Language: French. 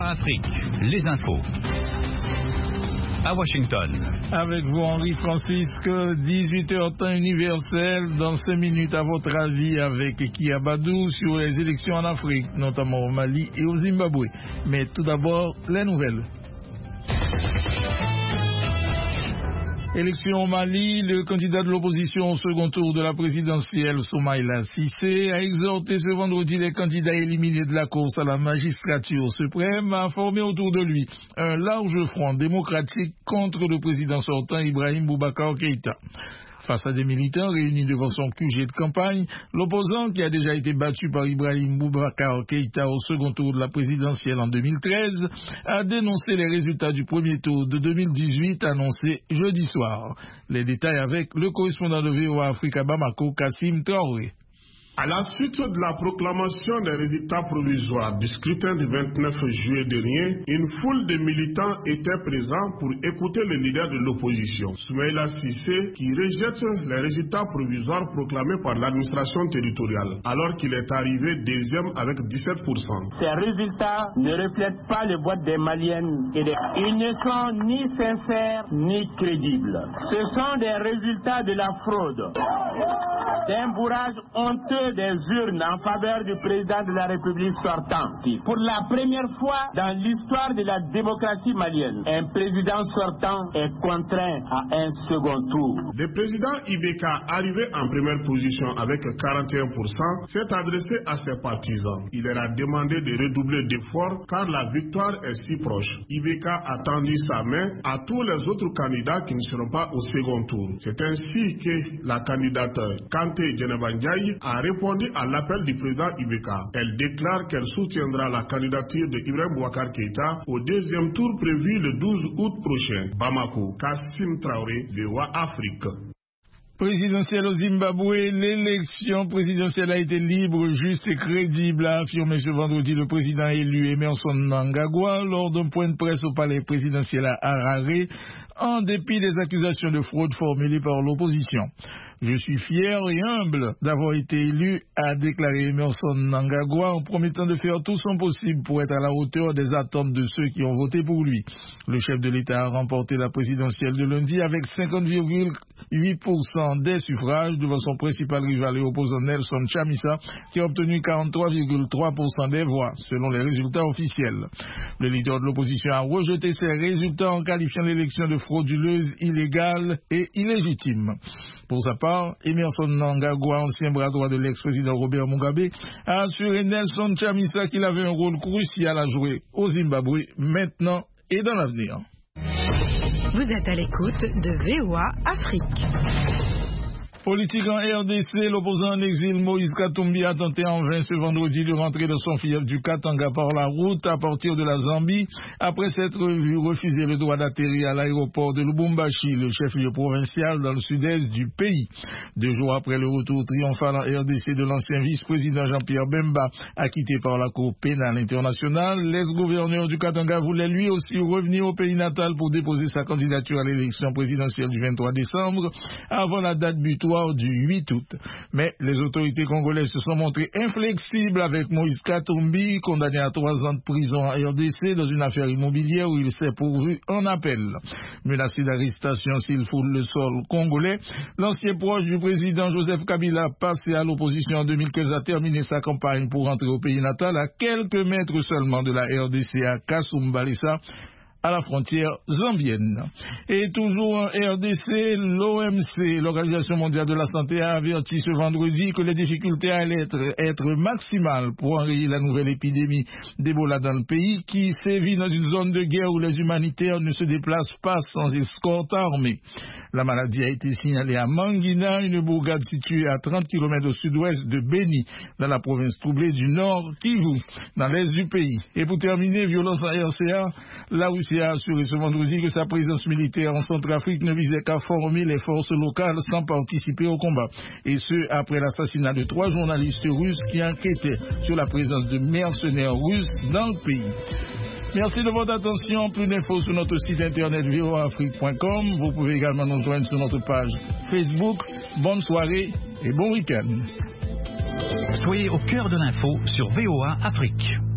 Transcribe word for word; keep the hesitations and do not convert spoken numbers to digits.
Afrique, les infos. À Washington. Avec vous, Henri Francisque, dix-huit heures temps universel. Dans cinq minutes, à votre avis, avec Kia Badou sur les élections en Afrique, notamment au Mali et au Zimbabwe. Mais tout d'abord, les nouvelles. Élection au Mali, le candidat de l'opposition au second tour de la présidentielle, Soumaïla Cissé, a exhorté ce vendredi les candidats éliminés de la course à la magistrature suprême à former autour de lui un large front démocratique contre le président sortant Ibrahim Boubacar Keïta. Face à des militants réunis devant son Q G de campagne, l'opposant, qui a déjà été battu par Ibrahim Boubacar Keïta au second tour de la présidentielle en deux mille treize, a dénoncé les résultats du premier tour de deux mille dix-huit annoncés jeudi soir. Les détails avec le correspondant de V O A Afrique à Bamako, Kassim Traoré. À la suite de la proclamation des résultats provisoires du scrutin du vingt-neuf juillet dernier, une foule de militants était présente pour écouter le leader de l'opposition, Soumaïla Cissé, qui rejette les résultats provisoires proclamés par l'administration territoriale, alors qu'il est arrivé deuxième avec dix-sept pour cent. Ces résultats ne reflètent pas le vote des Maliennes et des... Ils ne sont ni sincères ni crédibles. Ce sont des résultats de la fraude, d'un bourrage honteux des urnes en faveur du président de la République sortant. Pour la première fois dans l'histoire de la démocratie malienne, un président sortant est contraint à un second tour. Le président Ibeka, arrivé en première position avec quarante et un pour cent, s'est adressé à ses partisans. Il leur a demandé de redoubler d'efforts car la victoire est si proche. Ibeka a tendu sa main à tous les autres candidats qui ne seront pas au second tour. C'est ainsi que la candidate Kanté Djenebandiaï a répondu à l'appel du président Ibeka. Elle déclare qu'elle soutiendra la candidature de Ibrahim Boubacar Keïta au deuxième tour prévu le douze août prochain. Bamako, Kassim Traoré, V O A Afrique. Présidentielle au Zimbabwe, l'élection présidentielle a été libre, juste et crédible, a affirmé ce vendredi le président élu Emmerson Mnangagwa lors d'un point de presse au palais présidentiel à Harare, en dépit des accusations de fraude formulées par l'opposition. Je suis fier et humble d'avoir été élu, a déclaré Emmerson Mnangagwa en promettant de faire tout son possible pour être à la hauteur des attentes de ceux qui ont voté pour lui. Le chef de l'État a remporté la présidentielle de lundi avec cinquante virgule huit pour cent des suffrages devant son principal rival et opposant Nelson Chamisa qui a obtenu quarante-trois virgule trois pour cent des voix selon les résultats officiels. Le leader de l'opposition a rejeté ces résultats en qualifiant l'élection de frauduleuse, illégale et illégitime. Pour sa part, Emmerson Mnangagwa, ancien bras droit de l'ex-président Robert Mugabe, a assuré Nelson Chamisa qu'il avait un rôle crucial à jouer au Zimbabwe maintenant et dans l'avenir. Vous êtes à l'écoute de V O A Afrique. Politique en R D C, l'opposant en exil Moïse Katumbi a tenté en vain ce vendredi de rentrer dans son fief du Katanga par la route à partir de la Zambie, après s'être vu refuser le droit d'atterrir à l'aéroport de Lubumbashi, le chef-lieu provincial dans le sud-est du pays. Deux jours après le retour triomphal en R D C de l'ancien vice-président Jean-Pierre Bemba, acquitté par la Cour pénale internationale, l'ex-gouverneur du Katanga voulait lui aussi revenir au pays natal pour déposer sa candidature à l'élection présidentielle du vingt-trois décembre, avant la date butoir du huit août. Mais les autorités congolaises se sont montrées inflexibles avec Moïse Katumbi, condamné à trois ans de prison en R D C dans une affaire immobilière où il s'est pourvu en appel. Menacé d'arrestation s'il foule le sol congolais, l'ancien proche du président Joseph Kabila, passé à l'opposition en deux mille quinze, a terminé sa campagne pour rentrer au pays natal à quelques mètres seulement de la R D C à Kasumbalesa, à la frontière zambienne. Et toujours en R D C, l'O M C, l'Organisation mondiale de la santé, a averti ce vendredi que les difficultés allaient être, être maximales pour enrayer la nouvelle épidémie d'Ebola dans le pays, qui sévit dans une zone de guerre où les humanitaires ne se déplacent pas sans escorte armée. La maladie a été signalée à Mangina, une bourgade située à trente kilomètres au sud-ouest de Beni, dans la province troublée du Nord Kivu, dans l'est du pays. Et pour terminer, violence en R C A, la Russie a assuré ce vendredi que sa présence militaire en Centrafrique ne visait qu'à former les forces locales sans participer au combat. Et ce, après l'assassinat de trois journalistes russes qui enquêtaient sur la présence de mercenaires russes dans le pays. Merci de votre attention. Plus d'infos sur notre site internet v o a afrique point com. Vous pouvez également nous joindre sur notre page Facebook. Bonne soirée et bon week-end. Soyez au cœur de l'info sur V O A Afrique.